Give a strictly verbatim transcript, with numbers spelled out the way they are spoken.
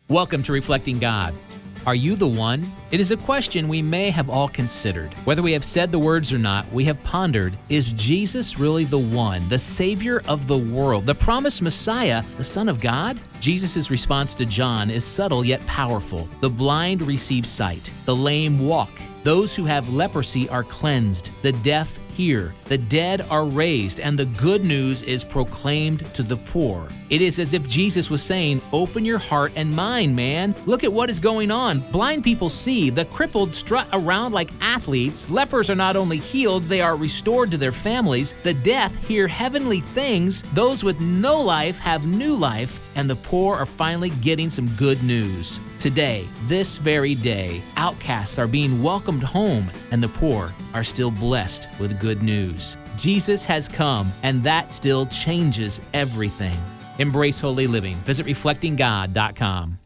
Welcome to Reflecting God. Are you the one? It is a question we may have all considered. Whether we have said the words or not, we have pondered, is Jesus really the one, the Savior of the world, the promised Messiah, the Son of God? Jesus' response to John is subtle yet powerful. The blind receive sight. The lame walk. Those who have leprosy are cleansed. The deaf hear. The dead are raised, and the good news is proclaimed to the poor. It is as if Jesus was saying, open your heart and mind, man. Look at what is going on. Blind people see. The crippled strut around like athletes. Lepers are not only healed, they are restored to their families. The deaf hear heavenly things. Those with no life have new life, and the poor are finally getting some good news. Today, this very day, outcasts are being welcomed home, and the poor are still blessed with good news. Jesus has come, and that still changes everything. Embrace holy living. Visit reflecting god dot com.